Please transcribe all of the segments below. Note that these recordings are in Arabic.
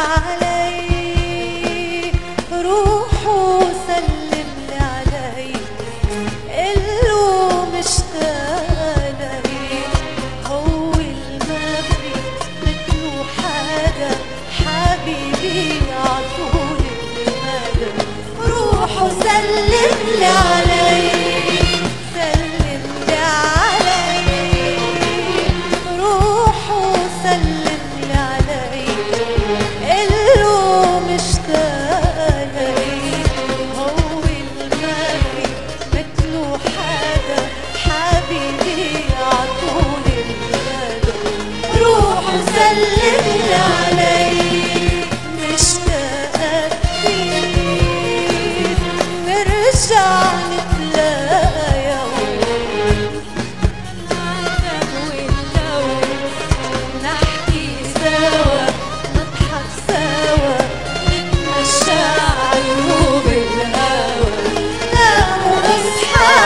علي، روح وسلم لي علي، قله مشتاق لي، هو ما في مثله حدا، حبيبي عطول المدى. روح وسلم لي علي، سلم لي علي، روح وسلم لي علي، قله مشتاق لي، هو ما في مثله حدا، حبيبي عطول المدى. روح وسلم لي علي، مشتاقة كتير نرجع نتلاقى نعتب ونلوم، نحكي سوا، نضحك سوا، نتمشى عالروب الهوا، نام ونصحى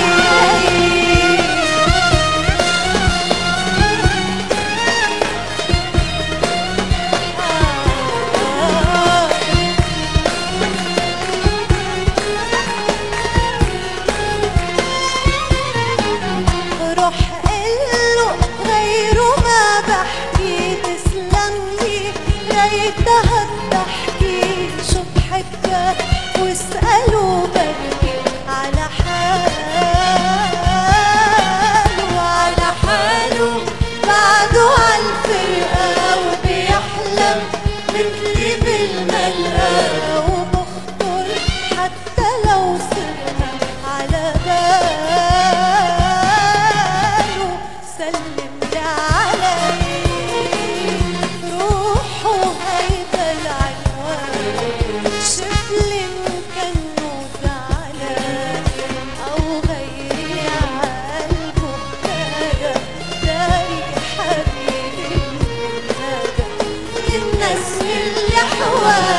ليتها بتحكي شو بحبك، واسأله بكي على حاله، على حاله بعده عالفرقة، وبيحلم مثلي بالملقى، وبخطر حتى لو سرنا على باله. سلم لي علي، وهيدا العنوان، شفلي كأنه زعلان، أو غيري عالقلبه ابتدى، داري حبيبي الندى، الناس اللي حوالي